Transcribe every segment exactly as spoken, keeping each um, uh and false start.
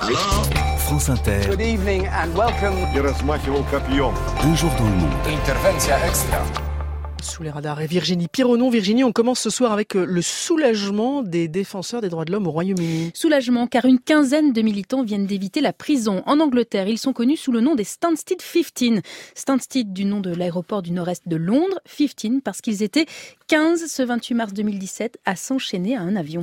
Alors, France Inter. Good evening and welcome. Un jour dans le monde. Intervention extra. Sous les radars et Virginie Pironon. Virginie, on commence ce soir avec le soulagement des défenseurs des droits de l'homme au Royaume-Uni. Soulagement car une quinzaine de militants viennent d'éviter la prison. En Angleterre, ils sont connus sous le nom des Stansted quinze. Stansted du nom de l'aéroport du nord-est de Londres, quinze parce qu'ils étaient quinze ce vingt-huit mars deux mille dix-sept à s'enchaîner à un avion.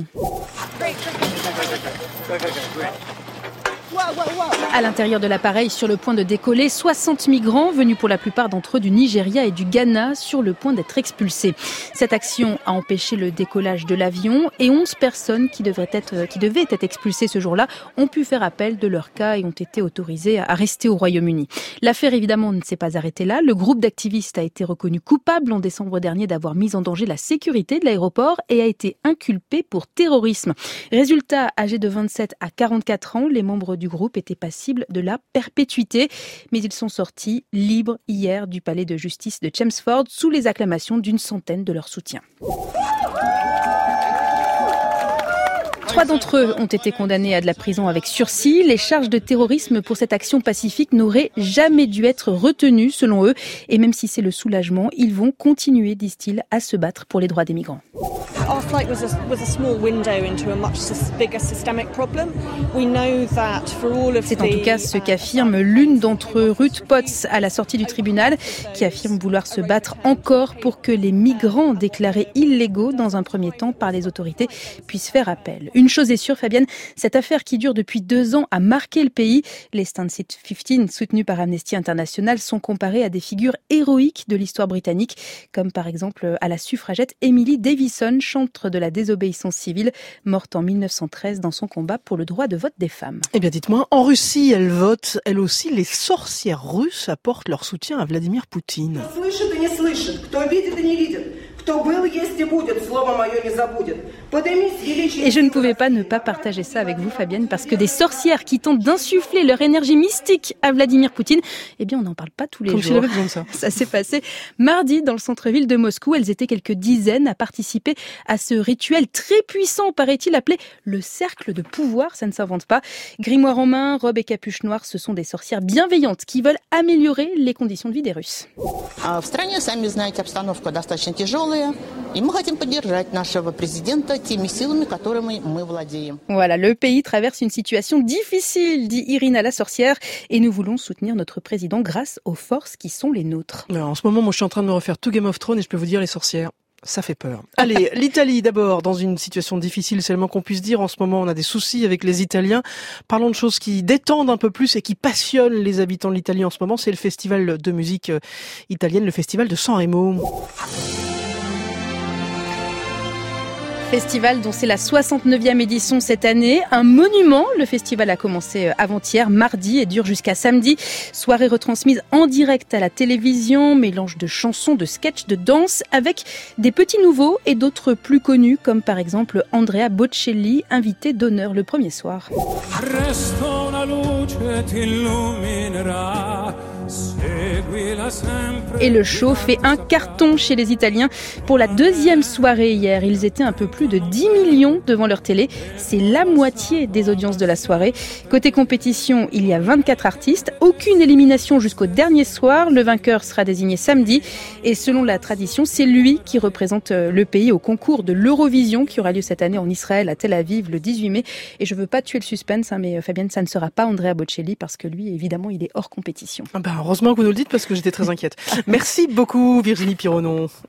À l'intérieur de l'appareil, sur le point de décoller, soixante migrants venus pour la plupart d'entre eux du Nigeria et du Ghana sur le point d'être expulsés. Cette action a empêché le décollage de l'avion et onze personnes qui devraient être, qui devaient être expulsées ce jour-là ont pu faire appel de leur cas et ont été autorisées à rester au Royaume-Uni. L'affaire évidemment ne s'est pas arrêtée là. Le groupe d'activistes a été reconnu coupable en décembre dernier d'avoir mis en danger la sécurité de l'aéroport et a été inculpé pour terrorisme. Résultat, âgés de vingt-sept à quarante-quatre ans, les membres du groupe étaient passibles de la perpétuité. Mais ils sont sortis libres hier du palais de justice de Chelmsford sous les acclamations d'une centaine de leurs soutiens. Trois d'entre eux ont été condamnés à de la prison avec sursis. Les charges de terrorisme pour cette action pacifique n'auraient jamais dû être retenues, selon eux. Et même si c'est le soulagement, ils vont continuer, disent-ils, à se battre pour les droits des migrants. Our flight was a, was a small window into a much bigger systemic problem. We know that for all of C'est en tout cas ce qu'affirme l'une d'entre eux, Ruth Potts, à la sortie du tribunal, qui affirme vouloir se battre encore pour que les migrants déclarés illégaux dans un premier temps par les autorités puissent faire appel. Une chose est sûre, Fabienne, cette affaire qui dure depuis deux ans a marqué le pays. Les Stansted quinze, soutenus par Amnesty International, sont comparés à des figures héroïques de l'histoire britannique, comme par exemple à la suffragette Emily Davison, chantre de la désobéissance civile, morte en mille neuf cent treize dans son combat pour le droit de vote des femmes. Eh bien, dites-moi, en Russie, elles votent, elles aussi, les sorcières russes apportent leur soutien à Vladimir Poutine. Et je ne pouvais pas ne pas partager ça avec vous, Fabienne, parce que des sorcières qui tentent d'insuffler leur énergie mystique à Vladimir Poutine, eh bien, on n'en parle pas tous les Comme jours. s'il avait besoin de ça. Ça s'est passé mardi dans le centre-ville de Moscou. Elles étaient quelques dizaines à participer à ce rituel très puissant, paraît-il, appelé le cercle de pouvoir. Ça ne s'invente pas. Grimoire en main, robe et capuche noire, ce sont des sorcières bienveillantes qui veulent améliorer les conditions de vie des Russes. В стране, сами знаете, обстановка достаточно тяжелая, и мы хотим поддержать нашего президента теми силами, которыми мы владеем. Voilà, le pays traverse une situation difficile, dit Irina la sorcière, et nous voulons soutenir notre président grâce aux forces qui sont les nôtres. Alors, en ce moment, moi, je suis en train de me refaire tout Game of Thrones et je peux vous dire, les sorcières, ça fait peur. Allez, l'Italie d'abord, dans une situation difficile, c'est le moins qu'on puisse dire. En ce moment, on a des soucis avec les Italiens. Parlons de choses qui détendent un peu plus et qui passionnent les habitants de l'Italie en ce moment. C'est le festival de musique italienne, le festival de Sanremo. Festival dont c'est la soixante-neuvième édition cette année. Un monument. Le festival a commencé avant-hier, mardi, et dure jusqu'à samedi. Soirée retransmise en direct à la télévision. Mélange de chansons, de sketchs, de danse, avec des petits nouveaux et d'autres plus connus, comme par exemple Andrea Bocelli, invité d'honneur le premier soir. Et le show fait un carton chez les Italiens. Pour la deuxième soirée hier, ils étaient un peu plus de dix millions devant leur télé. C'est la moitié des audiences de la soirée. Côté compétition, il y a vingt-quatre artistes. Aucune élimination jusqu'au dernier soir. Le vainqueur sera désigné samedi. Et selon la tradition, c'est lui qui représente le pays au concours de l'Eurovision qui aura lieu cette année en Israël, à Tel Aviv, le dix-huit mai. Et je veux pas tuer le suspense, hein, mais Fabienne, ça ne sera pas Andrea Bocelli parce que lui, évidemment, il est hors compétition. Ah bah, heureusement que vous nous le dites parce que j'étais très inquiète. Merci beaucoup, Virginie Pironon.